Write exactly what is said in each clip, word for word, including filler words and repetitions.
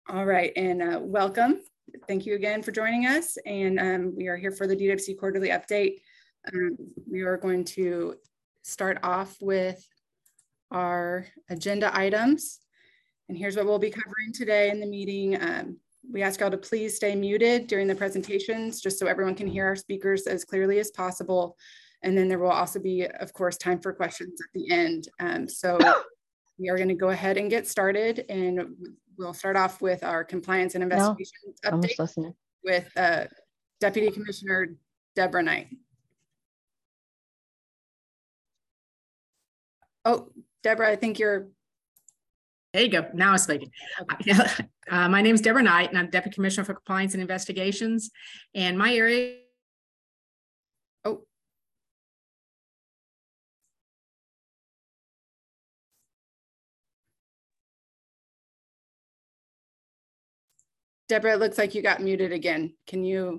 All right, and uh, welcome. Thank you again for joining us. And um, we are here for the D W C quarterly update. Um, we are going to start off with our agenda items. And here's what we'll be covering today in the meeting. Um, we ask y'all to please stay muted during the presentations, just so everyone can hear our speakers as clearly as possible. And then there will also be, of course, time for questions at the end. Um, so we are going to go ahead and get started, and we'll start off with our compliance and investigations no, update with uh, Deputy Commissioner Deborah Knight. Oh, Deborah, I think you're. There you go. Now I'm speaking. Okay. Uh, my name is Deborah Knight, and I'm Deputy Commissioner for Compliance and Investigations. And my area. Oh. Deborah, it looks like you got muted again. Can you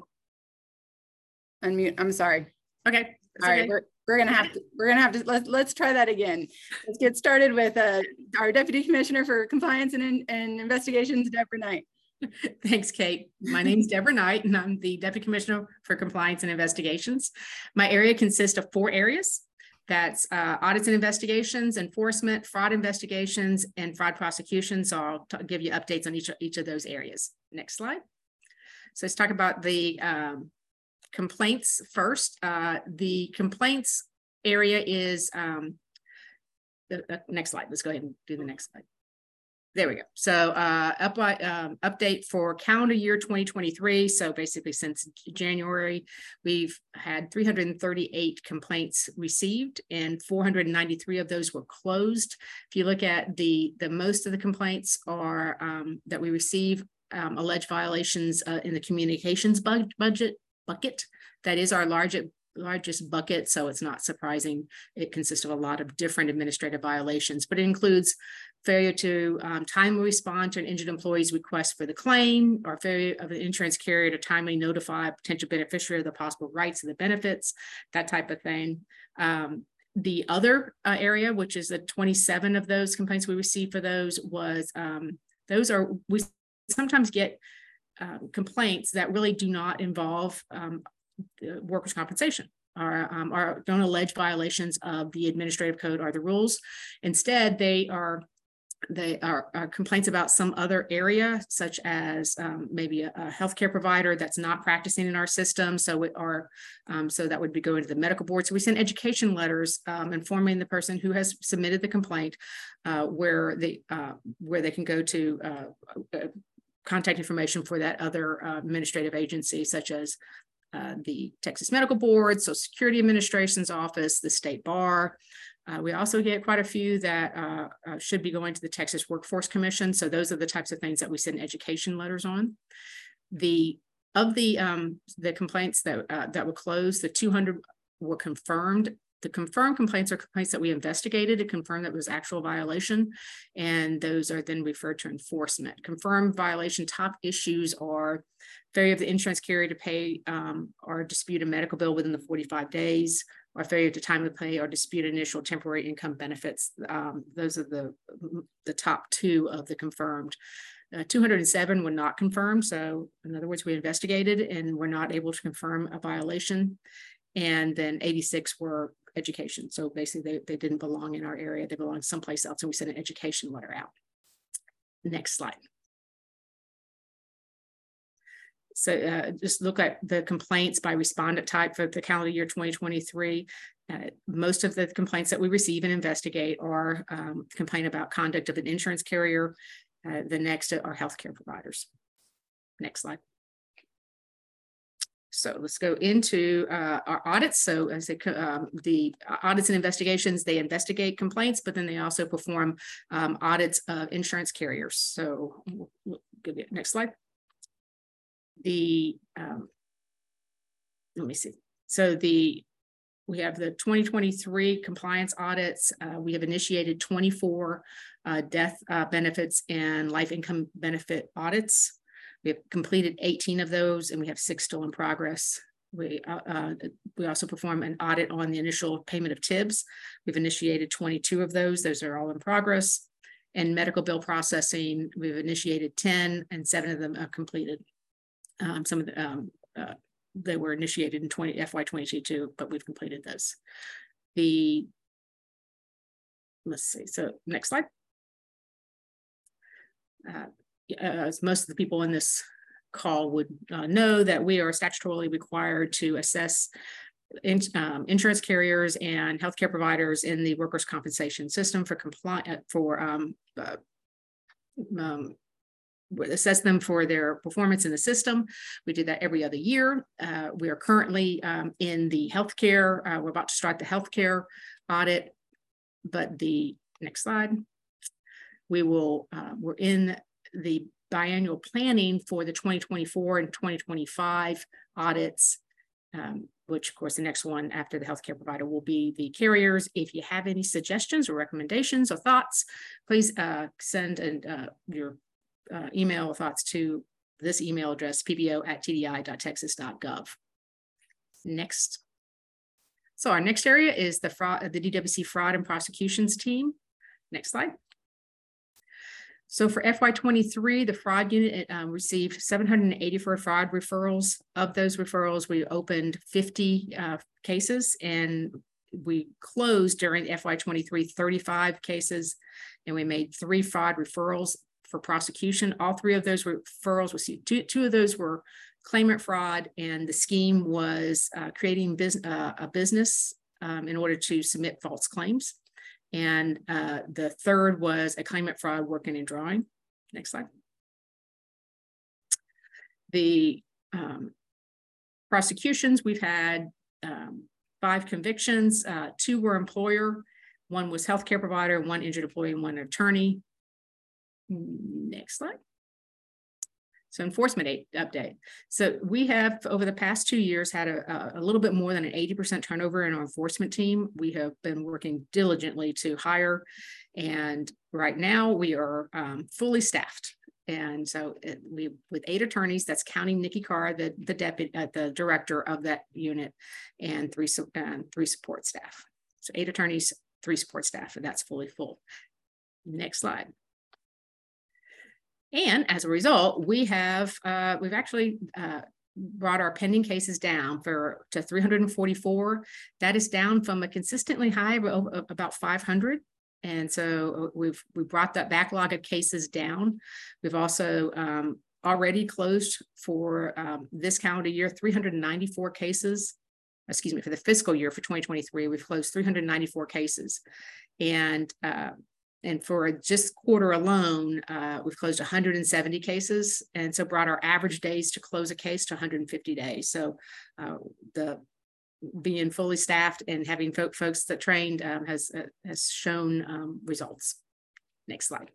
unmute? I'm sorry. Okay. All right. Okay. We're, we're gonna have to. We're gonna have to. Let's let's try that again. Let's get started with uh, our Deputy Commissioner for Compliance and, and Investigations, Deborah Knight. Thanks, Kate. My name is Deborah Knight, and I'm the Deputy Commissioner for Compliance and Investigations. My area consists of four areas. That's uh, audits and investigations, enforcement, fraud investigations, and fraud prosecutions. So I'll give you updates on each of, each of those areas. Next slide. So let's talk about the um, complaints first. Uh, the complaints area is, um, the, the next slide. Let's go ahead and do the next slide. There we go. So uh, up, um, update for calendar year twenty twenty-three. So basically since January, we've had three hundred thirty-eight complaints received, and four hundred ninety-three of those were closed. If you look at the, the most of the complaints are um, that we receive um, alleged violations uh, in the communications bud budget bucket. That is our largest largest bucket, so it's not surprising. It consists of a lot of different administrative violations, but it includes failure to um, timely respond to an injured employee's request for the claim, or failure of an insurance carrier to timely notify a potential beneficiary of the possible rights and the benefits, that type of thing. Um, the other uh, area, which is the twenty-seven of those complaints we received for those, was um, those are, we sometimes get uh, complaints that really do not involve um, workers' compensation, or, um, or don't allege violations of the administrative code or the rules. Instead, they are they are, are complaints about some other area, such as um, maybe a, a healthcare provider that's not practicing in our system. So it are um, so that would be going to the medical board. So we send education letters um, informing the person who has submitted the complaint uh, where they uh, where they can go to uh, uh, contact information for that other uh, administrative agency, such as Uh, the Texas Medical Board, Social Security Administration's office, the State Bar. Uh, we also get quite a few that uh, uh, should be going to the Texas Workforce Commission. So those are the types of things that we send education letters on. The of the um, the complaints that uh, that were closed, the two hundred were confirmed. The confirmed complaints are complaints that we investigated to confirm that it was actual violation, and those are then referred to enforcement. Confirmed violation top issues are failure of the insurance carrier to pay um, or dispute a medical bill within the forty-five days, or failure to timely pay or dispute initial temporary income benefits. Um, those are the, the top two of the confirmed. Uh, two hundred seven were not confirmed. So in other words, we investigated and were not able to confirm a violation. And then eighty-six were education. So basically they, they didn't belong in our area. They belong someplace else. And we sent an education letter out. Next slide. So uh, just look at the complaints by respondent type for the calendar year twenty twenty-three. Uh, most of the complaints that we receive and investigate are um, complaint about conduct of an insurance carrier. Uh, the next are healthcare providers. Next slide. So let's go into uh, our audits. So as they, um, the audits and investigations, they investigate complaints, but then they also perform um, audits of insurance carriers. So we'll, we'll give you next slide. The um, let me see. So the we have the twenty twenty-three compliance audits. Uh, we have initiated twenty-four uh, death uh, benefits and life income benefit audits. We have completed eighteen of those, and we have six still in progress. We uh, uh, we also perform an audit on the initial payment of T I Bs. We've initiated twenty-two of those. Those are all in progress. And medical bill processing, we've initiated ten, and seven of them are completed. Um, some of the, um, uh, they were initiated in twenty F Y twenty-two, but we've completed those. The, let's see, so next slide. Uh, as most of the people in this call would uh, know, that we are statutorily required to assess in, um, insurance carriers and healthcare providers in the workers' compensation system for compliance for um, uh, um, assess them for their performance in the system. We do that every other year. Uh, we are currently um, in the healthcare. Uh, we're about to start the healthcare audit, but the next slide. We will. Uh, we're in the biannual planning for the twenty twenty-four and twenty twenty-five audits. Um, which of course the next one after the healthcare provider will be the carriers. If you have any suggestions or recommendations or thoughts, please uh, send and uh, your uh, email thoughts to this email address, p b o at t d i dot texas dot gov. Next. So our next area is the fraud, the D W C fraud and prosecutions team. Next slide. So for F Y twenty-three, the fraud unit um, received seven hundred eighty-four fraud referrals. Of those referrals, we opened fifty uh, cases, and we closed during F Y twenty-three thirty-five cases, and we made three fraud referrals for prosecution. All three of those referrals received, two, two of those were claimant fraud, and the scheme was uh, creating bus uh, a business um, in order to submit false claims. And uh, the third was a claimant fraud working and drawing. Next slide. The um, prosecutions, we've had um, five convictions. Uh, two were employer, one was healthcare provider, one injured employee, and one attorney. Next slide. So enforcement update. So we have over the past two years had a, a little bit more than an eighty percent turnover in our enforcement team. We have been working diligently to hire, and right now we are um, fully staffed. And so it, we with eight attorneys, that's counting Nikki Carr, the the deputy, uh, the director of that unit, and three and three support staff. So eight attorneys, three support staff, and that's fully full. Next slide. And as a result, we have uh, we've actually uh, brought our pending cases down for to three hundred forty-four. That is down from a consistently high of, of about five hundred. And so we've we brought that backlog of cases down. We've also um, already closed for um, this calendar year three hundred ninety-four cases. Excuse me, for the fiscal year for twenty twenty-three, we've closed three hundred ninety-four cases, and uh, And for just quarter alone, uh, we've closed one hundred seventy cases, and so brought our average days to close a case to one hundred fifty days. So uh, the being fully staffed and having folk, folks that trained um, has uh, has shown um, results. Next slide.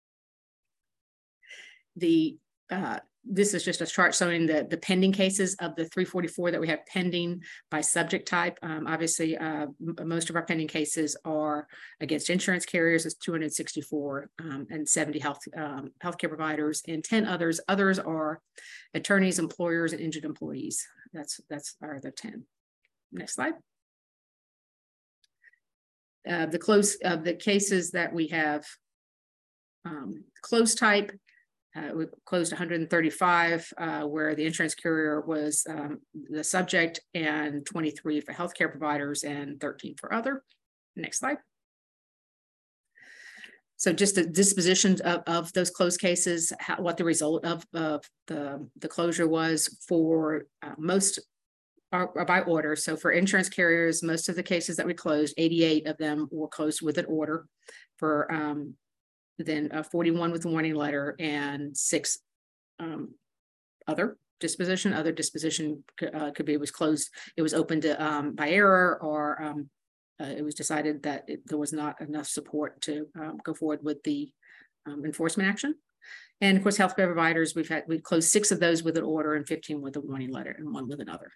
The uh, this is just a chart showing the, the pending cases of the three forty-four that we have pending by subject type. Um, obviously, uh, most of our pending cases are against insurance carriers, it's two hundred sixty-four, um, and seventy health um, healthcare providers, and ten others. Others are attorneys, employers, and injured employees. That's that's are the ten. Next slide. Uh, the close of uh, the cases that we have um, close type. Uh, we closed one hundred thirty-five, uh, where the insurance carrier was um, the subject, and twenty-three for healthcare providers, and thirteen for other. Next slide. So just the disposition of, of those closed cases, how, what the result of, of the, the closure was for uh, most are, are by order. So for insurance carriers, most of the cases that we closed, eighty-eight of them were closed with an order. For um, then uh, forty-one with a warning letter, and six um, other disposition. Other disposition uh, could be it was closed, it was open to um, by error, or um, uh, it was decided that it, there was not enough support to um, go forward with the um, enforcement action. And of course, healthcare providers, we've had we've closed six of those with an order, and fifteen with a warning letter, and one with another.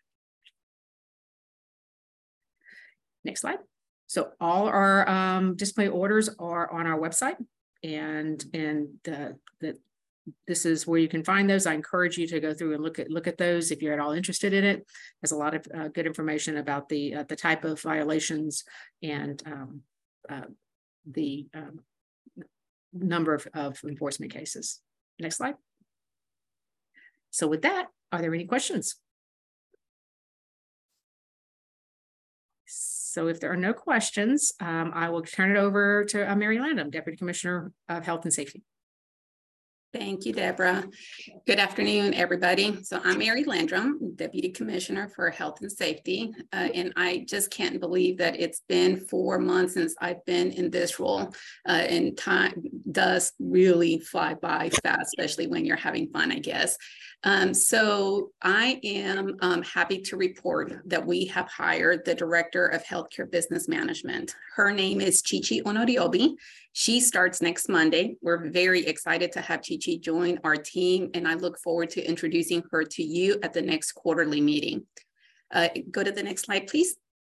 Next slide. So all our um, display orders are on our website. And and the, the this is where you can find those. I encourage you to go through and look at look at those if you're at all interested in it. There's a lot of uh, good information about the uh, the type of violations and um, uh, the um, number of, of enforcement cases. Next slide. So with that, are there any questions? So if there are no questions, um, I will turn it over to uh, Mary Landham, Deputy Commissioner of Health and Safety. Thank you, Deborah. Good afternoon, everybody. So I'm Mary Landrum, Deputy Commissioner for Health and Safety, uh, and I just can't believe that it's been four months since I've been in this role, uh, and time does really fly by fast, especially when you're having fun, I guess. Um, so I am um, happy to report that we have hired the Director of Healthcare Business Management. Her name is Chichi Onoriobi. She starts next Monday. We're very excited to have Chichi join our team, and I look forward to introducing her to you at the next quarterly meeting. Uh, go to the next slide, please.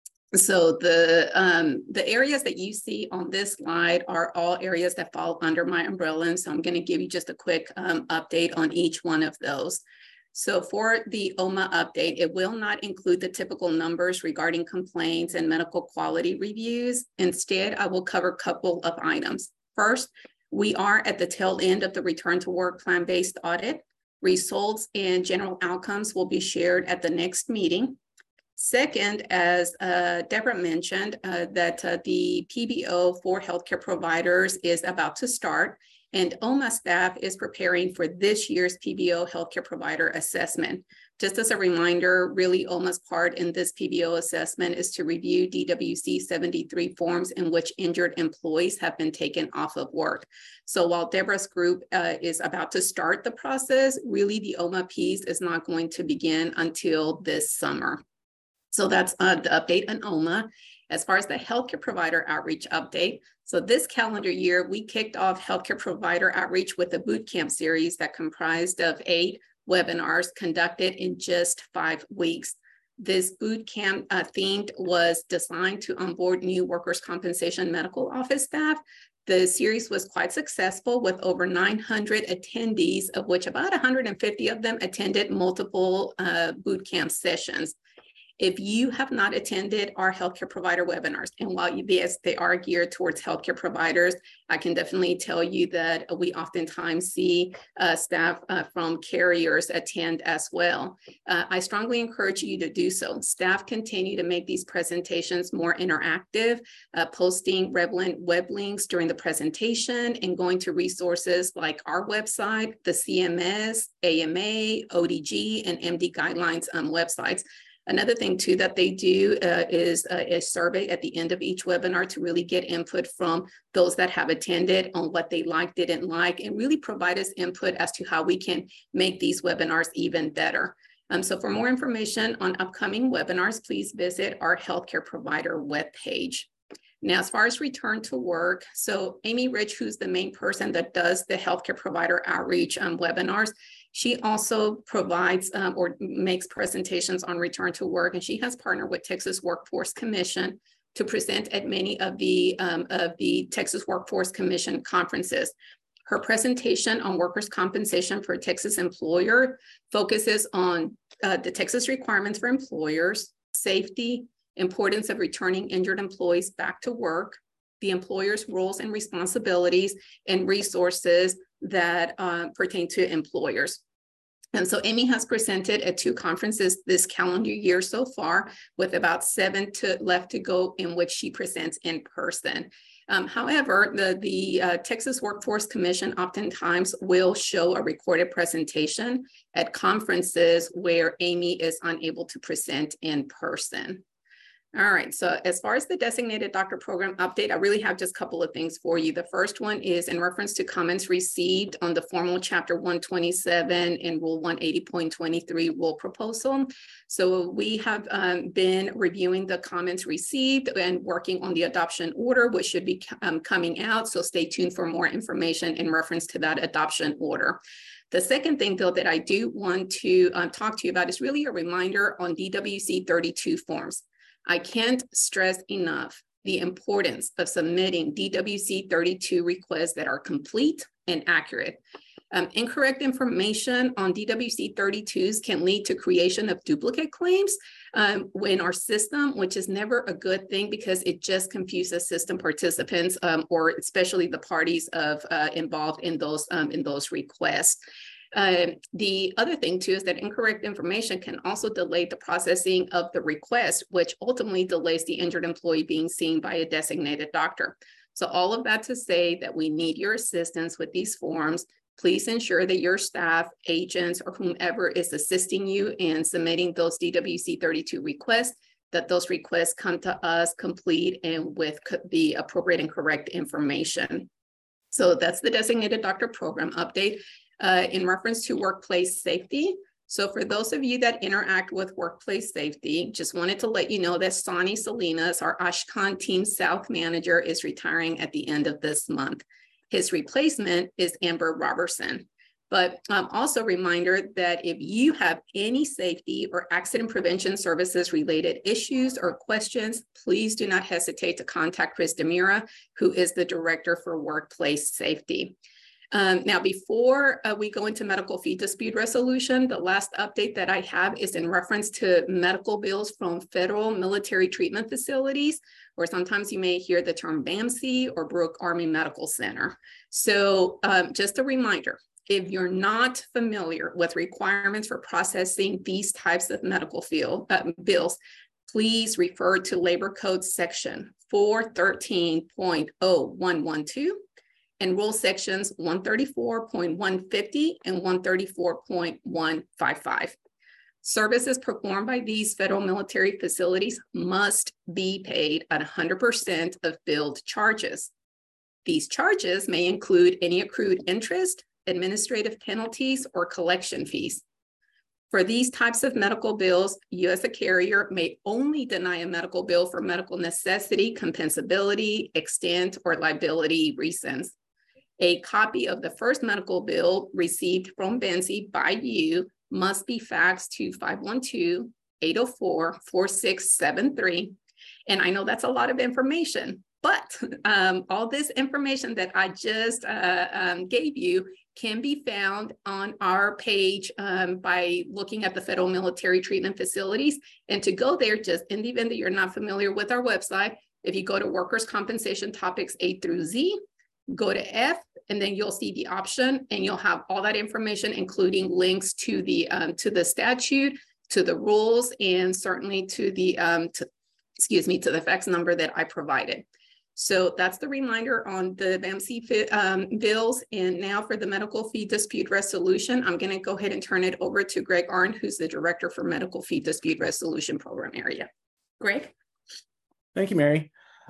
So the, um, the areas that you see on this slide are all areas that fall under my umbrella. And so I'm going to give you just a quick um, update on each one of those. So for the O M A update, it will not include the typical numbers regarding complaints and medical quality reviews. Instead, I will cover a couple of items. First, we are at the tail end of the return to work plan-based audit. Results and general outcomes will be shared at the next meeting. Second, as uh, Deborah mentioned, uh, that uh, the P B O for healthcare providers is about to start, and O M A staff is preparing for this year's P B O healthcare provider assessment. Just as a reminder, really O M A's part in this P B O assessment is to review D W C seventy-three forms in which injured employees have been taken off of work. So while Deborah's group uh, is about to start the process, really the O M A piece is not going to begin until this summer. So that's uh, the update on O M A. As far as the healthcare provider outreach update, so this calendar year, we kicked off healthcare provider outreach with a boot camp series that comprised of eight webinars conducted in just five weeks. This boot camp uh, themed was designed to onboard new workers' compensation medical office staff. The series was quite successful with over nine hundred attendees, of which about one hundred fifty of them attended multiple uh, boot camp sessions. If you have not attended our healthcare provider webinars, and while you, yes, they are geared towards healthcare providers, I can definitely tell you that we oftentimes see uh, staff uh, from carriers attend as well. Uh, I strongly encourage you to do so. Staff continue to make these presentations more interactive, uh, posting relevant web links during the presentation and going to resources like our website, the C M S, A M A, O D G, and M D guidelines um, websites. Another thing too that they do uh, is uh, a survey at the end of each webinar to really get input from those that have attended on what they liked, didn't like, and really provide us input as to how we can make these webinars even better. Um, so for more information on upcoming webinars, please visit our healthcare provider webpage. Now, as far as return to work, so Amy Rich, who's the main person that does the healthcare provider outreach um, webinars, she also provides um, or makes presentations on return to work, and she has partnered with Texas Workforce Commission to present at many of the, um, of the Texas Workforce Commission conferences. Her presentation on workers' compensation for Texas employer focuses on uh, the Texas requirements for employers, safety, importance of returning injured employees back to work, the employer's roles and responsibilities, and resources that uh, pertain to employers. And so Amy has presented at two conferences this calendar year so far, with about seven to left to go in which she presents in person. Um, however, the, the uh, Texas Workforce Commission oftentimes will show a recorded presentation at conferences where Amy is unable to present in person. All right, so as far as the designated doctor program update, I really have just a couple of things for you. The first one is in reference to comments received on the formal chapter one twenty-seven and rule one eighty point twenty-three rule proposal. So we have um, been reviewing the comments received and working on the adoption order, which should be um, coming out. So stay tuned for more information in reference to that adoption order. The second thing, though, that I do want to um, talk to you about is really a reminder on D W C thirty-two forms. I can't stress enough the importance of submitting D W C thirty-two requests that are complete and accurate. Um, incorrect information on D W C thirty-twos can lead to creation of duplicate claims um, in our system, which is never a good thing because it just confuses system participants um, or especially the parties of uh, involved in those um, in those requests. Uh, the other thing too is that incorrect information can also delay the processing of the request, which ultimately delays the injured employee being seen by a designated doctor. So all of that to say that we need your assistance with these forms. Please ensure that your staff, agents, or whomever is assisting you in submitting those D W C thirty-two requests, that those requests come to us complete and with the appropriate and correct information. So that's the designated doctor program update uh, in reference to workplace safety. So for those of you that interact with workplace safety, just wanted to let you know that Sonny Salinas, our Ashcan Team South manager, is retiring at the end of this month. His replacement is Amber Robertson. But um, also a reminder that if you have any safety or accident prevention services related issues or questions, please do not hesitate to contact Chris Demira, who is the Director for Workplace Safety. Um, now, before uh, we go into medical fee dispute resolution, the last update that I have is in reference to medical bills from federal military treatment facilities, or sometimes you may hear the term B A M C or Brooke Army Medical Center. So um, just a reminder, if you're not familiar with requirements for processing these types of medical field, uh, bills, please refer to Labor Code section four thirteen point oh one one two and rule sections one thirty-four point one fifty and one thirty-four point one fifty-five. Services performed by these federal military facilities must be paid at one hundred percent of billed charges. These charges may include any accrued interest, administrative penalties, or collection fees. For these types of medical bills, you as a carrier may only deny a medical bill for medical necessity, compensability, extent, or liability reasons. A copy of the first medical bill received from B A M C by you must be faxed to five one two, eight oh four, four six seven three. And I know that's a lot of information, but um, all this information that I just uh, um, gave you can be found on our page um, by looking at the federal military treatment facilities. And to go there, just in the event that you're not familiar with our website, if you go to workers' compensation topics A through Z, go to F, and then you'll see the option and you'll have all that information, including links to the um, to the statute, to the rules, and certainly to the, um, to, excuse me, to the fax number that I provided. So that's the reminder on the B A M C um, bills. And now for the medical fee dispute resolution, I'm gonna go ahead and turn it over to Greg Arndt, who's the Director for Medical Fee Dispute Resolution Program Area. Greg? Thank you, Mary.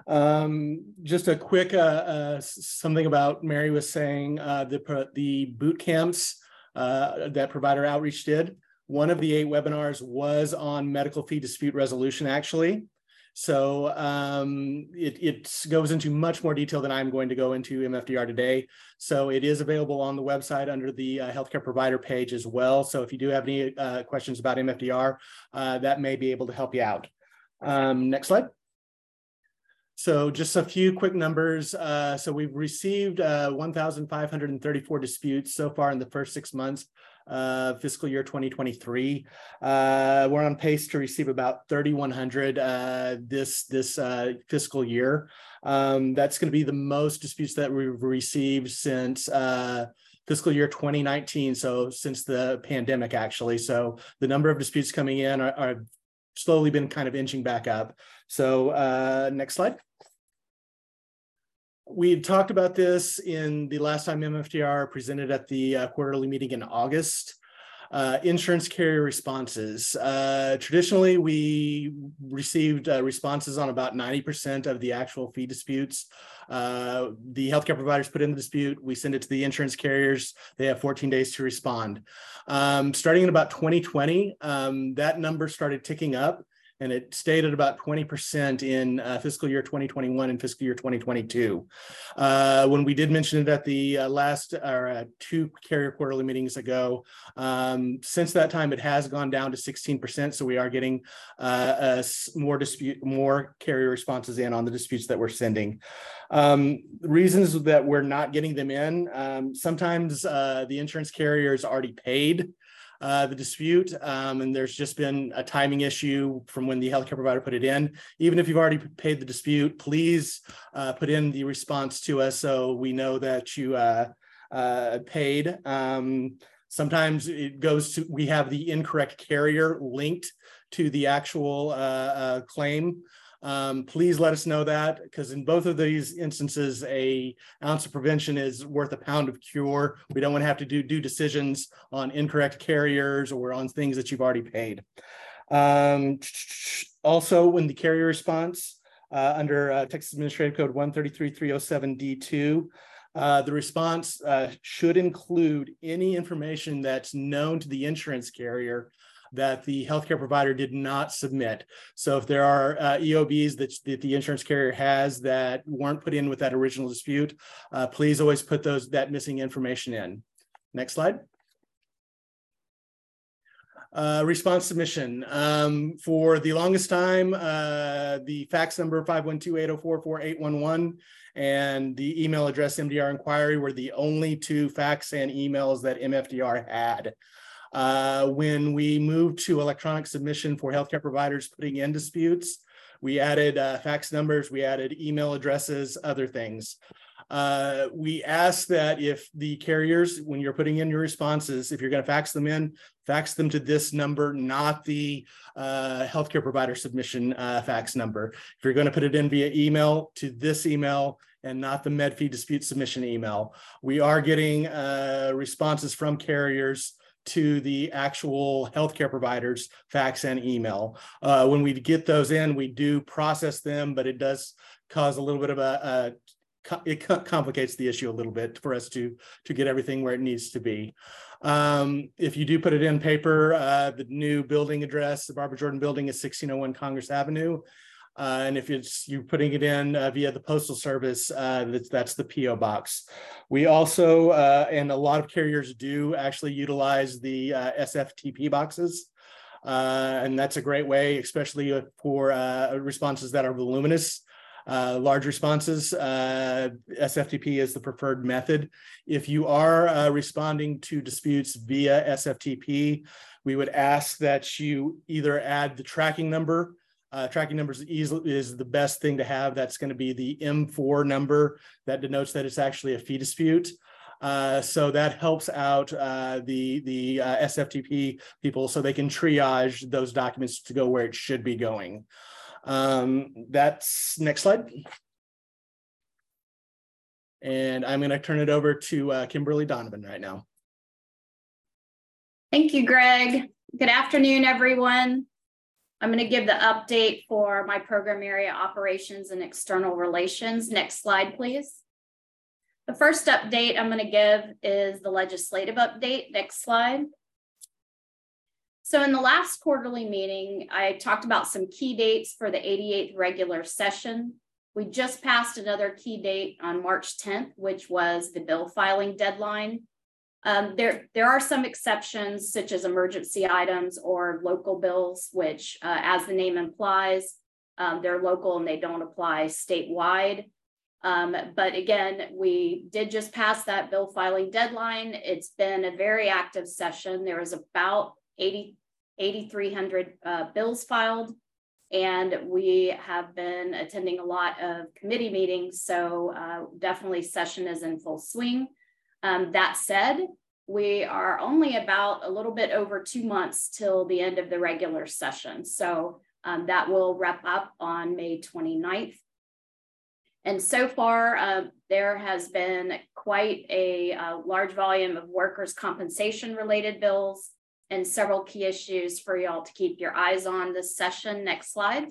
Um, just a quick, uh, uh, something about Mary was saying, uh, the, the boot camps uh, that Provider Outreach did. One of the eight webinars was on medical fee dispute resolution, actually. So um, it, it goes into much more detail than I'm going to go into M F D R today. So it is available on the website under the uh, healthcare provider page as well. So if you do have any uh, questions about M F D R, uh, that may be able to help you out. Um, next slide. So just a few quick numbers. Uh, so we've received uh, one thousand five hundred thirty-four disputes so far in the first six months uh, fiscal year twenty twenty-three. Uh, we're on pace to receive about thirty-one hundred uh, this, this uh, fiscal year. Um, that's going to be the most disputes that we've received since uh, fiscal year twenty nineteen. So since the pandemic, actually. So the number of disputes coming in are, are slowly been kind of inching back up. So uh, next slide. We had talked about this in the last time M F D R presented at the uh, quarterly meeting in August. Uh, insurance carrier responses. Uh, traditionally, we received uh, responses on about ninety percent of the actual fee disputes. Uh, the healthcare providers put in the dispute, we send it to the insurance carriers, they have fourteen days to respond. Um, starting in about twenty twenty, um, that number started ticking up. and it stayed at about twenty percent in uh, fiscal year twenty twenty-one and fiscal year twenty twenty-two. Uh, when we did mention it at the uh, last or uh, two carrier quarterly meetings ago, um, since that time it has gone down to sixteen percent. So we are getting uh, a more dispute, more carrier responses in on the disputes that we're sending. Um, reasons that we're not getting them in, um, sometimes uh, the insurance carrier has already paid Uh, the dispute, um, and there's just been a timing issue from when the healthcare provider put it in. Even if you've already paid the dispute, please uh, put in the response to us so we know that you uh, uh, paid. Um, sometimes it goes to, we have the incorrect carrier linked to the actual uh, uh, claim. Um, please let us know that, because in both of these instances, a ounce of prevention is worth a pound of cure. We don't want to have to do, do decisions on incorrect carriers or on things that you've already paid. Um, also, when the carrier response uh, under uh, Texas Administrative Code one thirty-three three oh seven D two, uh, the response uh, should include any information that's known to the insurance carrier that the healthcare provider did not submit. So if there are uh, E O Bs that, that the insurance carrier has that weren't put in with that original dispute, uh, please always put those that missing information in. Next slide. Uh, response submission. Um, for the longest time, uh, the fax number five one two, eight oh four, four eight one one and the email address M D R inquiry were the only two fax and emails that M F D R had. Uh, when we moved to electronic submission for healthcare providers putting in disputes, we added uh, fax numbers, we added email addresses, other things. Uh, we ask that if the carriers, when you're putting in your responses, if you're going to fax them in, fax them to this number, not the uh, healthcare provider submission uh, fax number. If you're going to put it in via email, to this email and not the MedFee dispute submission email. We are getting uh, responses from carriers to the actual healthcare providers fax and email. Uh, when we get those in, we do process them, but it does cause a little bit of a, a it complicates the issue a little bit for us to to get everything where it needs to be. Um, if you do put it in paper, uh, the new building address, the Barbara Jordan building, is sixteen oh one Congress Avenue. Uh, and if it's you're putting it in uh, via the Postal Service, uh, that's, that's the P O box. We also, uh, and a lot of carriers do actually utilize the uh, S F T P boxes. Uh, and that's a great way, especially for uh, responses that are voluminous. Uh, large responses, uh, S F T P is the preferred method. If you are uh, responding to disputes via S F T P, we would ask that you either add the tracking number. Uh, tracking numbers is, is the best thing to have. That's going to be the M four number that denotes that it's actually a fee dispute. Uh, so that helps out uh, the, the uh, S F T P people so they can triage those documents to go where it should be going. Um, that's next slide. And I'm going to turn it over to uh, Kimberly Donovan right now. Thank you, Greg. Good afternoon, everyone. I'm going to give the update for my program area operations and external relations. Next slide, please. The first update I'm going to give is the legislative update. Next slide. So in the last quarterly meeting, I talked about some key dates for the eighty-eighth regular session. We just passed another key date on March tenth, which was the bill filing deadline. Um, there, there are some exceptions, such as emergency items or local bills, which, uh, as the name implies, um, they're local and they don't apply statewide. Um, but again, we did just pass that bill filing deadline. It's been a very active session. There was about eighty-three hundred uh, bills filed, and we have been attending a lot of committee meetings. So uh, definitely session is in full swing. Um, that said, we are only about a little bit over two months till the end of the regular session. So um, that will wrap up on May twenty-ninth. And so far, uh, there has been quite a, a large volume of workers' compensation related bills and several key issues for y'all to keep your eyes on this session. Next slide.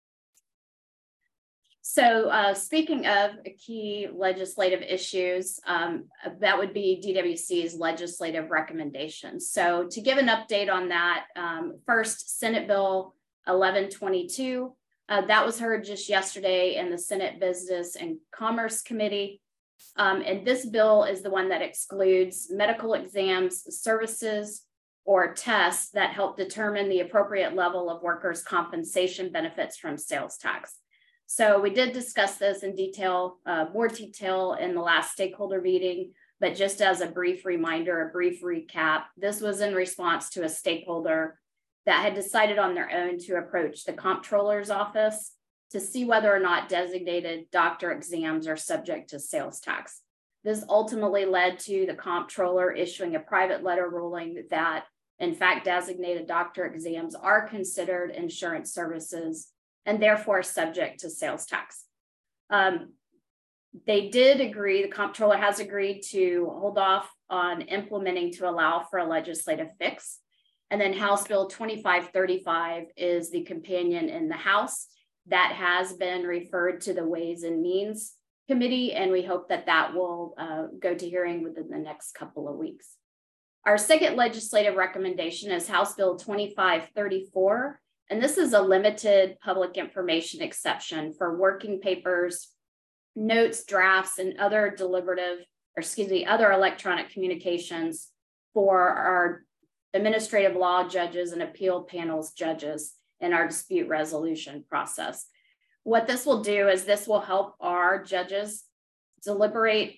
So uh, speaking of key legislative issues, um, that would be D W C's legislative recommendations. So to give an update on that, um, first, Senate Bill eleven twenty-two. Uh, that was heard just yesterday in the Senate Business and Commerce Committee. Um, and this bill is the one that excludes medical exams, services, or tests that help determine the appropriate level of workers' compensation benefits from sales tax. So we did discuss this in detail, uh, more detail in the last stakeholder meeting, but just as a brief reminder, a brief recap, this was in response to a stakeholder that had decided on their own to approach the comptroller's office to see whether or not designated doctor exams are subject to sales tax. This ultimately led to the comptroller issuing a private letter ruling that, in fact, designated doctor exams are considered insurance services and therefore subject to sales tax. Um, they did agree, the comptroller has agreed to hold off on implementing to allow for a legislative fix. And then House Bill twenty-five thirty-five is the companion in the House that has been referred to the Ways and Means Committee, and we hope that that will uh, go to hearing within the next couple of weeks. Our second legislative recommendation is House Bill twenty-five thirty-four, and this is a limited public information exception for working papers, notes, drafts, and other deliberative, or excuse me, other electronic communications for our administrative law judges and appeal panels judges in our dispute resolution process. What this will do is this will help our judges deliberate,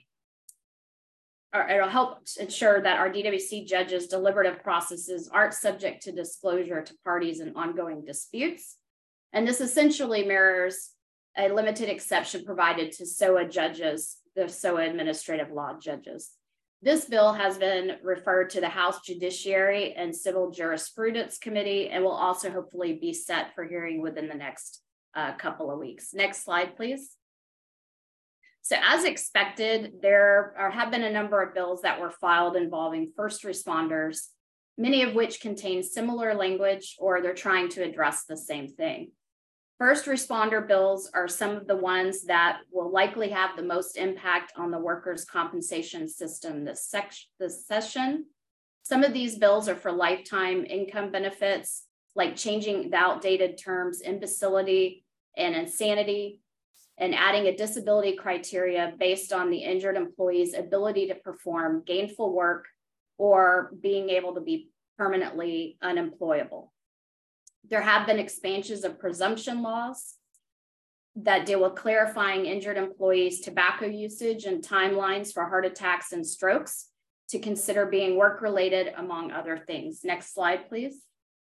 or it'll help ensure that our D W C judges' deliberative processes aren't subject to disclosure to parties in ongoing disputes. And this essentially mirrors a limited exception provided to S O A judges, the S O A administrative law judges. This bill has been referred to the House Judiciary and Civil Jurisprudence Committee and will also hopefully be set for hearing within the next uh, couple of weeks. Next slide, please. So as expected, there are, have been a number of bills that were filed involving first responders, many of which contain similar language or they're trying to address the same thing. First responder bills are some of the ones that will likely have the most impact on the workers' compensation system this, this session. Some of these bills are for lifetime income benefits, like changing the outdated terms imbecility and insanity, and adding a disability criteria based on the injured employee's ability to perform gainful work or being able to be permanently unemployable. There have been expansions of presumption laws that deal with clarifying injured employees' tobacco usage and timelines for heart attacks and strokes to consider being work-related, among other things. Next slide, please.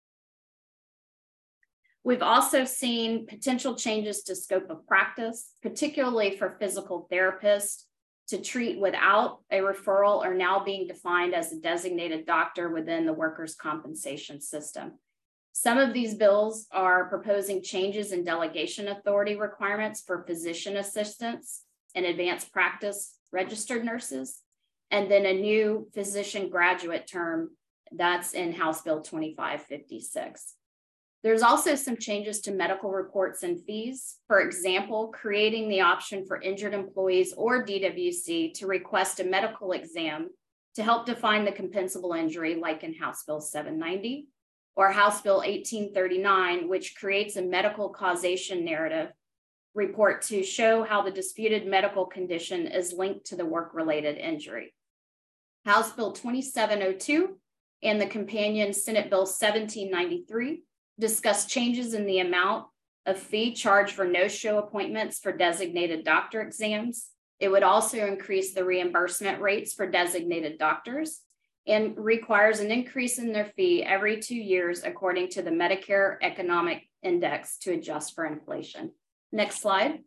We've also seen potential changes to scope of practice, particularly for physical therapists to treat without a referral or now being defined as a designated doctor within the workers' compensation system. Some of these bills are proposing changes in delegation authority requirements for physician assistants and advanced practice registered nurses, and then a new physician graduate term that's in House Bill twenty-five fifty-six. There's also some changes to medical reports and fees. For example, creating the option for injured employees or D W C to request a medical exam to help define the compensable injury, like in House Bill seven ninety. Or House Bill eighteen thirty-nine, which creates a medical causation narrative report to show how the disputed medical condition is linked to the work-related injury. House Bill twenty-seven oh two and the companion Senate Bill seventeen ninety-three discuss changes in the amount of fee charged for no-show appointments for designated doctor exams. It would also increase the reimbursement rates for designated doctors and requires an increase in their fee every two years according to the Medicare Economic Index to adjust for inflation. Next slide.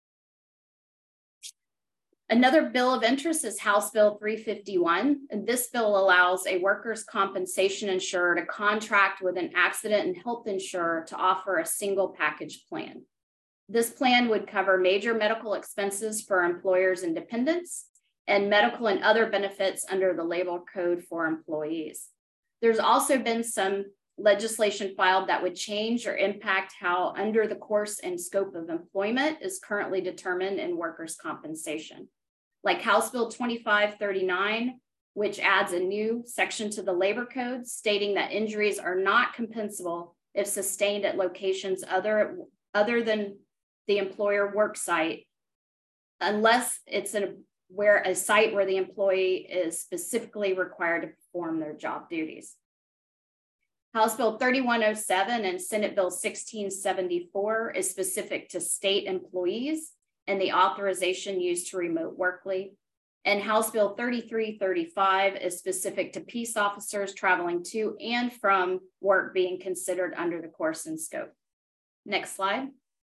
Another bill of interest is House Bill three fifty-one. And this bill allows a workers' compensation insurer to contract with an accident and health insurer to offer a single package plan. This plan would cover major medical expenses for employers and dependents, and medical and other benefits under the labor code for employees. There's also been some legislation filed that would change or impact how under the course and scope of employment is currently determined in workers' compensation. Like House Bill twenty-five thirty-nine, which adds a new section to the labor code stating that injuries are not compensable if sustained at locations other, other than the employer work site, unless it's a, where a site where the employee is specifically required to perform their job duties. House Bill thirty-one oh seven and Senate Bill sixteen seventy-four is specific to state employees and the authorization used to remote work leave. And House Bill thirty-three thirty-five is specific to peace officers traveling to and from work being considered under the course and scope. Next slide.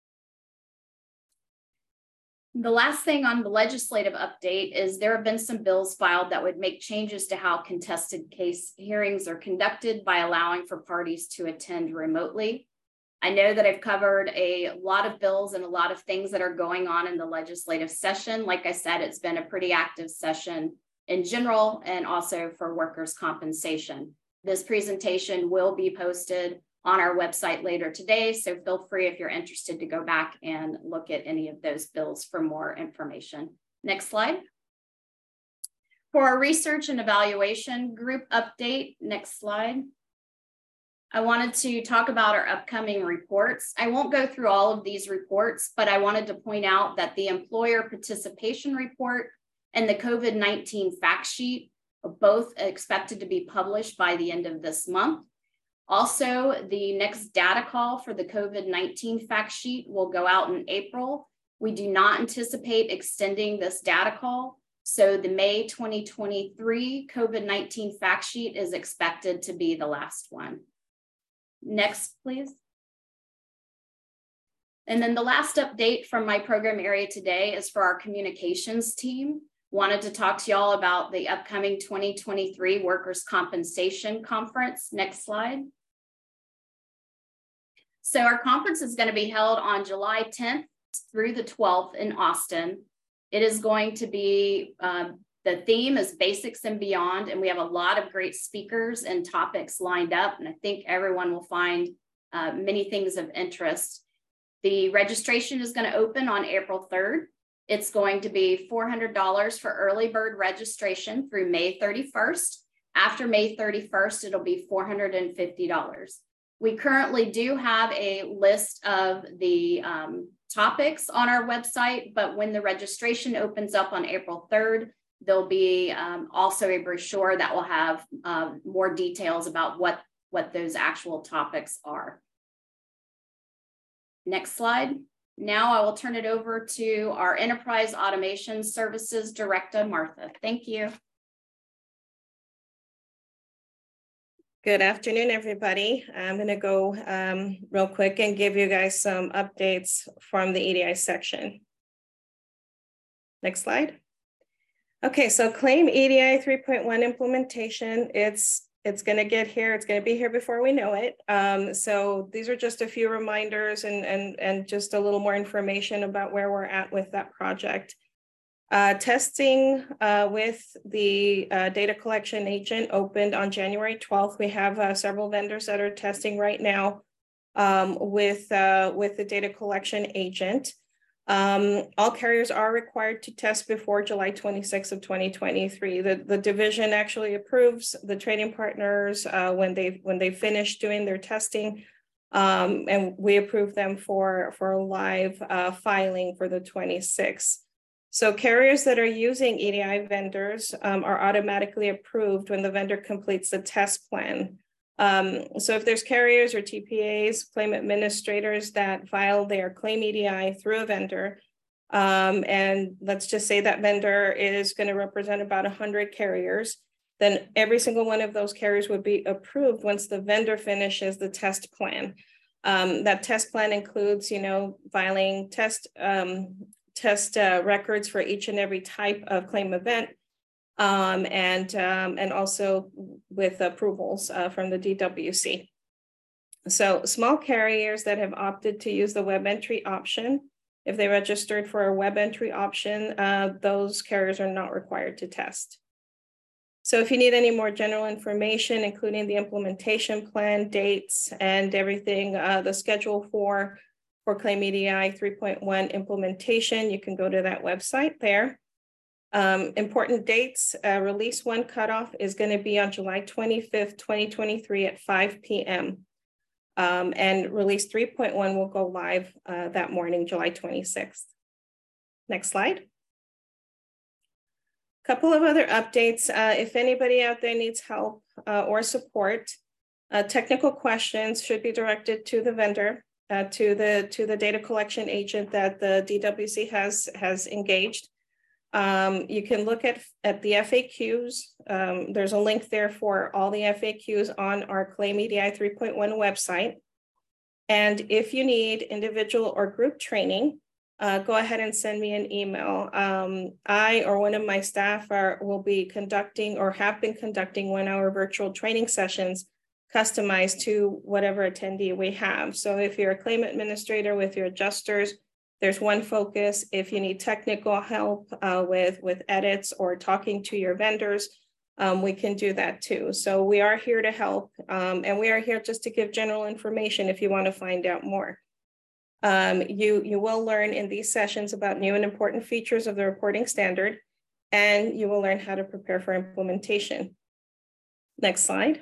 The last thing on the legislative update is there have been some bills filed that would make changes to how contested case hearings are conducted by allowing for parties to attend remotely. I know that I've covered a lot of bills and a lot of things that are going on in the legislative session. Like I said, it's been a pretty active session in general and also for workers' compensation. This presentation will be posted on our website later today, so feel free if you're interested to go back and look at any of those bills for more information. Next slide. For our research and evaluation group update, next slide. I wanted to talk about our upcoming reports. I won't go through all of these reports, but I wanted to point out that the employer participation report and the COVID nineteen fact sheet are both expected to be published by the end of this month. Also, the next data call for the COVID nineteen fact sheet will go out in April. We do not anticipate extending this data call, so the May twenty twenty-three COVID nineteen fact sheet is expected to be the last one. Next, please. And then the last update from my program area today is for our communications team. Wanted to talk to y'all about the upcoming twenty twenty-three Workers' Compensation Conference. Next slide. So our conference is going to be held on July tenth through the twelfth in Austin. It is going to be, um, the theme is Basics and Beyond, and we have a lot of great speakers and topics lined up, and I think everyone will find uh, many things of interest. The registration is going to open on April third. It's going to be four hundred dollars for early bird registration through May thirty-first. After May thirty-first, it'll be four hundred fifty dollars. We currently do have a list of the um, topics on our website, but when the registration opens up on April third, there'll be um, also a brochure that will have uh, more details about what, what those actual topics are. Next slide. Now I will turn it over to our Enterprise Automation Services Director, Martha. Thank you. Good afternoon, everybody. I'm going to go um, real quick and give you guys some updates from the E D I section. Next slide. Okay, so claim E D I three point one implementation. It's it's going to get here. It's going to be here before we know it. Um, so these are just a few reminders and and and just a little more information about where we're at with that project. Uh, testing uh, with the uh, data collection agent opened on January twelfth. We have uh, several vendors that are testing right now um, with, uh, with the data collection agent. Um, all carriers are required to test before July twenty-sixth of twenty twenty-three. The, the division actually approves the trading partners uh, when they when they finish doing their testing, um, and we approve them for, for a live uh, filing for the twenty-sixth. So carriers that are using E D I vendors um, are automatically approved when the vendor completes the test plan. Um, so if there's carriers or T P As, claim administrators that file their claim E D I through a vendor, um, and let's just say that vendor is going to represent about one hundred carriers, then every single one of those carriers would be approved once the vendor finishes the test plan. Um, that test plan includes, you know, filing test um, test uh, records for each and every type of claim event, um, and, um, and also with approvals uh, from the D W C. So small carriers that have opted to use the web entry option, if they registered for a web entry option, uh, those carriers are not required to test. So if you need any more general information, including the implementation plan, dates, and everything, uh, the schedule for For Claim E D I three point one implementation, you can go to that website there. Um, important dates, uh, release one cutoff is going to be on July twenty-fifth, twenty twenty-three at five p m Um, and release three point one will go live uh, that morning, July twenty-sixth. Next slide. Couple of other updates. Uh, if anybody out there needs help uh, or support, uh, technical questions should be directed to the vendor, uh, to the to the data collection agent that the D W C has has engaged. Um, you can look at, at the F A Qs. Um, there's a link there for all the F A Qs on our Claim E D I three point one website. And if you need individual or group training, uh, go ahead and send me an email. Um, I or one of my staff are, will be conducting or have been conducting one hour virtual training sessions customized to whatever attendee we have. So if you're a claim administrator with your adjusters, there's one focus. If you need technical help uh, with, with edits or talking to your vendors, um, we can do that too. So we are here to help, um, and we are here just to give general information if you want to find out more. Um, you, you will learn in these sessions about new and important features of the reporting standard, and you will learn how to prepare for implementation. Next slide.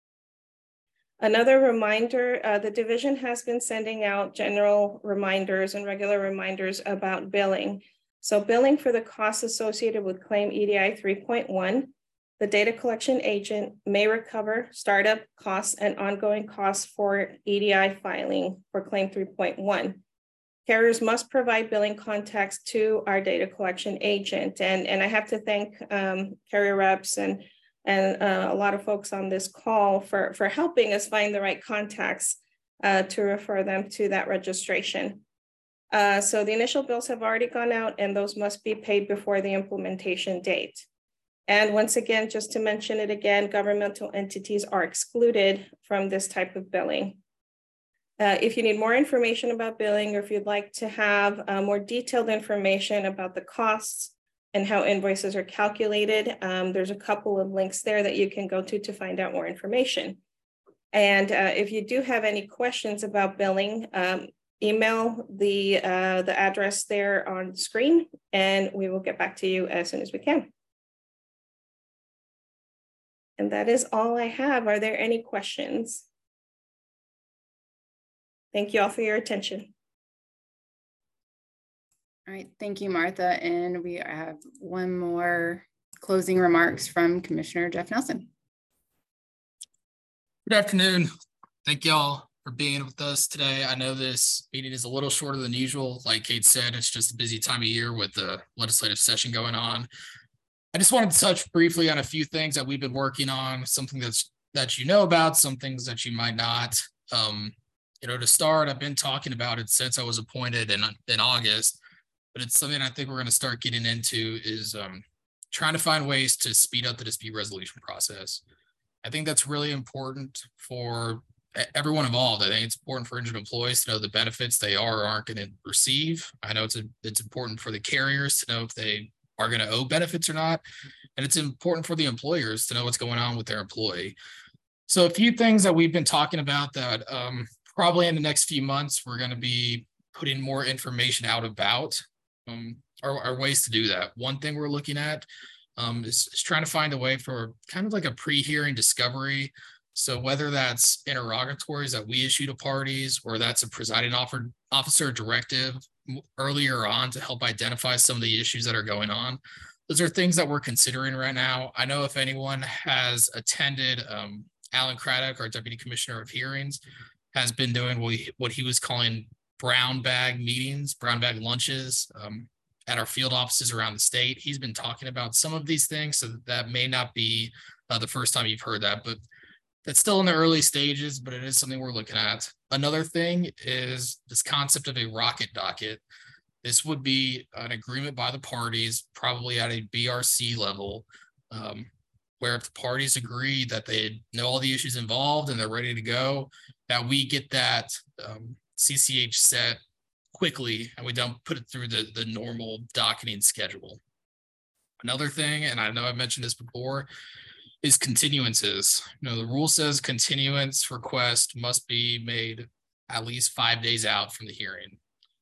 Another reminder, uh, the division has been sending out general reminders and regular reminders about billing. So billing for the costs associated with Claim E D I three point one, the data collection agent may recover startup costs and ongoing costs for E D I filing for Claim three point one. Carriers must provide billing contacts to our data collection agent. And, and I have to thank um, carrier reps and and uh, a lot of folks on this call for, for helping us find the right contacts uh, to refer them to that registration. Uh, so the initial bills have already gone out, and those must be paid before the implementation date. And once again, just to mention it again, governmental entities are excluded from this type of billing. Uh, if you need more information about billing, or if you'd like to have uh, more detailed information about the costs and how invoices are calculated, um, there's a couple of links there that you can go to to find out more information. And uh, if you do have any questions about billing, um, email the, uh, the address there on screen, and we will get back to you as soon as we can. And that is all I have. Are there any questions? Thank you all for your attention. All right, thank you, Martha. And we have one more closing remarks from Commissioner Jeff Nelson. Good afternoon. Thank y'all for being with us today. I know this meeting is a little shorter than usual. Like Kate said, it's just a busy time of year with the legislative session going on. I just wanted to touch briefly on a few things that we've been working on, something that's that you know about, some things that you might not. Um, you know, to start, I've been talking about it since I was appointed in, in August. But it's something I think we're going to start getting into is um, trying to find ways to speed up the dispute resolution process. I think that's really important for everyone involved. I think it's important for injured employees to know the benefits they are or aren't going to receive. I know it's a, it's important for the carriers to know if they are going to owe benefits or not. And it's important for the employers to know what's going on with their employee. So a few things that we've been talking about that um, probably in the next few months, we're going to be putting more information out about. Um, are, are ways to do that. One thing we're looking at um, is, is trying to find a way for kind of like a pre-hearing discovery. So whether that's interrogatories that we issue to parties, or that's a presiding offer, officer directive earlier on to help identify some of the issues that are going on. Those are things that we're considering right now. I know if anyone has attended, um, Alan Craddock, our Deputy Commissioner of Hearings, has been doing what he, what he was calling brown bag meetings, brown bag lunches um, at our field offices around the state. He's been talking about some of these things, so that may not be uh, the first time you've heard that, but that's still in the early stages, but it is something we're looking at. Another thing is this concept of a rocket docket. This would be an agreement by the parties, probably at a B R C level, um, where if the parties agree that they know all the issues involved and they're ready to go, that we get that um, C C H set quickly and we don't put it through the, the normal docketing schedule. Another thing, and I know I've mentioned this before, is continuances. You know, the rule says continuance request must be made at least five days out from the hearing.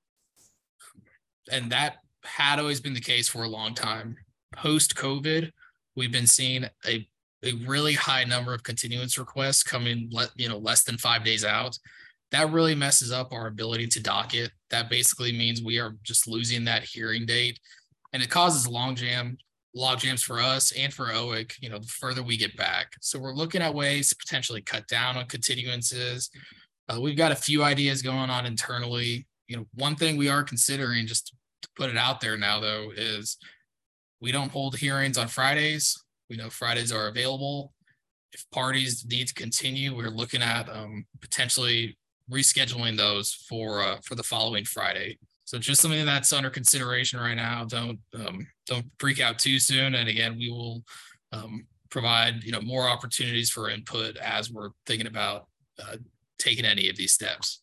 And that had always been the case for a long time. Post-COVID, we've been seeing a a really high number of continuance requests coming, you know, less than five days out. That really messes up our ability to docket. That basically means we are just losing that hearing date, and it causes long jam, log jams for us and for O I C, you know, the further we get back. So we're looking at ways to potentially cut down on continuances. Uh, we've got a few ideas going on internally. You know, one thing we are considering, just to put it out there now, though, is we don't hold hearings on Fridays. We know Fridays are available. If parties need to continue, we're looking at um, potentially rescheduling those for uh, for the following Friday. So just something that's under consideration right now. Don't um, don't freak out too soon. And again, we will um, provide you know more opportunities for input as we're thinking about uh, taking any of these steps.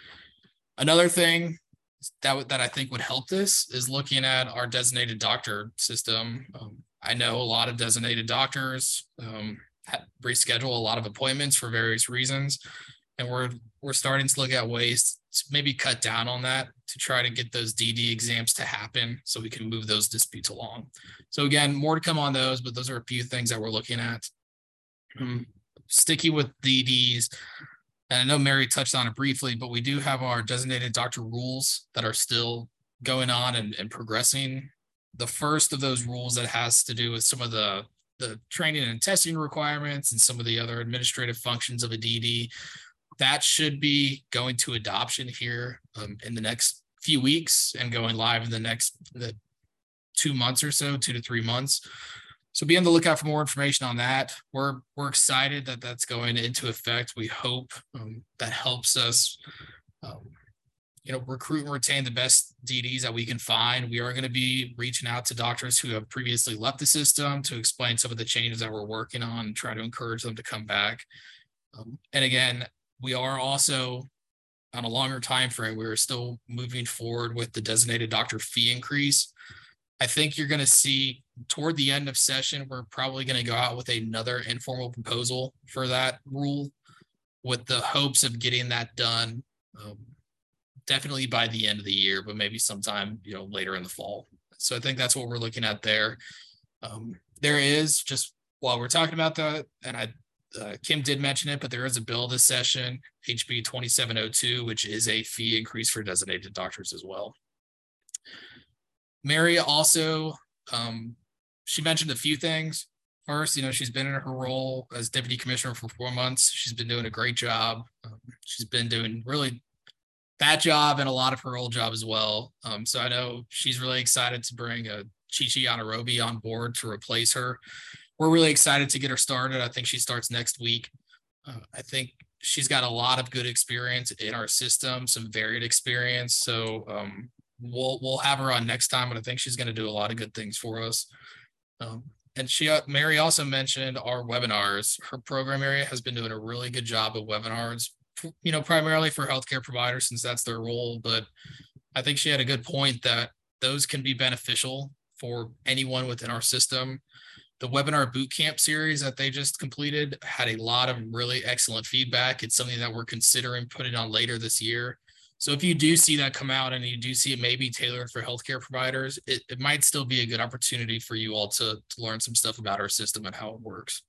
Another thing that that I think would help this is looking at our designated doctor system. Um, I know a lot of designated doctors um, reschedule a lot of appointments for various reasons, and we're we're starting to look at ways to maybe cut down on that to try to get those D D exams to happen so we can move those disputes along. So again, more to come on those, but those are a few things that we're looking at. Um, sticking with D Ds, and I know Mary touched on it briefly, but we do have our designated doctor rules that are still going on and, and progressing. The first of those rules that has to do with some of the, the training and testing requirements and some of the other administrative functions of a D D, that should be going to adoption here um, in the next few weeks and going live in the next the two months or so, two to three months. So be on the lookout for more information on that. We're we're excited that that's going into effect. We hope um, that helps us, um, you know, recruit and retain the best D Ds that we can find. We are going to be reaching out to doctors who have previously left the system to explain some of the changes that we're working on and try to encourage them to come back. Um, and again, we are also on a longer time frame. We're still moving forward with the designated doctor fee increase. I think you're going to see toward the end of session, we're probably going to go out with another informal proposal for that rule with the hopes of getting that done um, definitely by the end of the year, but maybe sometime, you know, later in the fall. So I think that's what we're looking at there. Um, there is, just while we're talking about that, and I, uh, Kim did mention it, but there is a bill this session, H B twenty-seven oh two, which is a fee increase for designated doctors as well. Mary also, um, she mentioned a few things. First, you know, she's been in her role as deputy commissioner for four months. She's been doing a great job. Um, she's been doing really that job and a lot of her old job as well. Um, so I know she's really excited to bring a Chi-Chi Anarobi on board to replace her. We're really excited to get her started. I think she starts next week. Uh, I think she's got a lot of good experience in our system, some varied experience. So um, we'll we'll have her on next time, but I think she's going to do a lot of good things for us. Um, and she, uh, Mary also mentioned our webinars. Her program area has been doing a really good job of webinars, you know, primarily for healthcare providers since that's their role. But I think she had a good point that those can be beneficial for anyone within our system. The webinar bootcamp series that they just completed had a lot of really excellent feedback. It's something that we're considering putting on later this year. So if you do see that come out and you do see it maybe tailored for healthcare providers, it, it might still be a good opportunity for you all to, to learn some stuff about our system and how it works.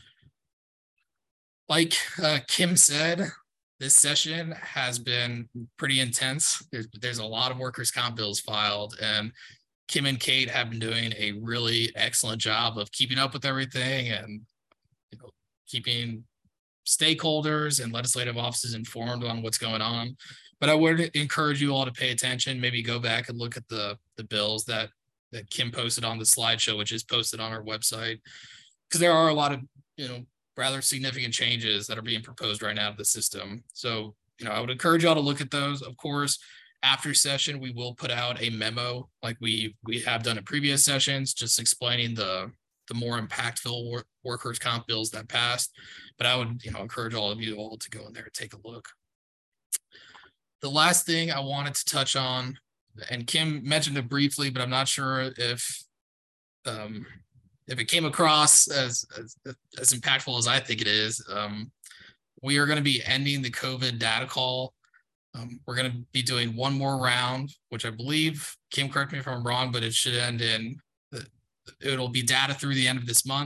Like uh, Kim said, this session has been pretty intense. There's, there's a lot of workers' comp bills filed, and Kim and Kate have been doing a really excellent job of keeping up with everything and, you know, keeping stakeholders and legislative offices informed on what's going on. But I would encourage you all to pay attention, maybe go back and look at the, the bills that, that Kim posted on the slideshow, which is posted on our website, because there are a lot of, you know, rather significant changes that are being proposed right now to the system. So, you know, I would encourage y'all to look at those. Of course, after session, we will put out a memo like we we have done in previous sessions, just explaining the the more impactful work, workers' comp bills that passed. But I would, you know, encourage all of you all to go in there and take a look. The last thing I wanted to touch on, and Kim mentioned it briefly, but I'm not sure if um, if it came across as, as as impactful as I think it is. Um, we are going to be ending the COVID data call. Um, we're going to be doing one more round, which I believe, Kim, correct me if I'm wrong, but it should end in, it'll be data through the end of this month.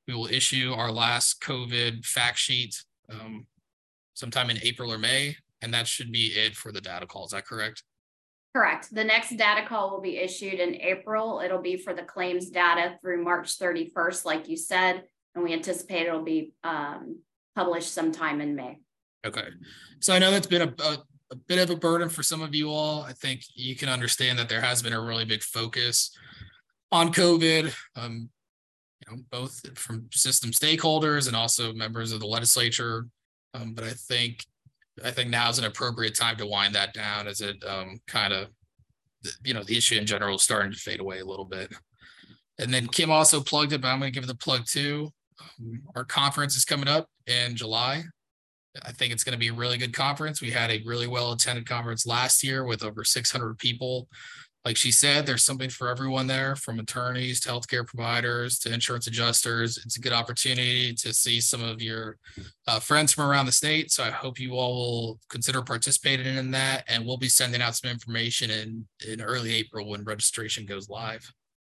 we will issue our last COVID fact sheet um, sometime in April or May, and that should be it for the data call. Is that correct? Correct. The next data call will be issued in April. It'll be for the claims data through March thirty-first, like you said, and we anticipate it'll be um, published sometime in May. Okay. So I know that's been a, a, a bit of a burden for some of you all. I think you can understand that there has been a really big focus on COVID, um, you know, both from system stakeholders and also members of the legislature. Um, but I think I think now is an appropriate time to wind that down, as it um, kind of, you know, the issue in general is starting to fade away a little bit. And then Kim also plugged it, but I'm going to give it the plug too. Um, our conference is coming up in July. I think it's going to be a really good conference. We had a really well attended conference last year with over six hundred people. Like she said, there's something for everyone there, from attorneys to healthcare providers to insurance adjusters. It's a good opportunity to see some of your uh, friends from around the state. So I hope you all will consider participating in that. And we'll be sending out some information in, in early April when registration goes live.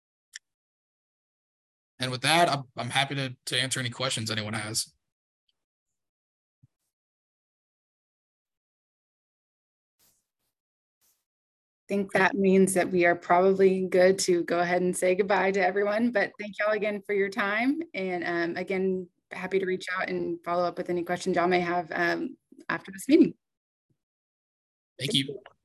And with that, I'm, I'm happy to, to answer any questions anyone has. I think that means that we are probably good to go ahead and say goodbye to everyone, but thank y'all again for your time. And um, again, happy to reach out and follow up with any questions y'all may have um, after this meeting. Thank you.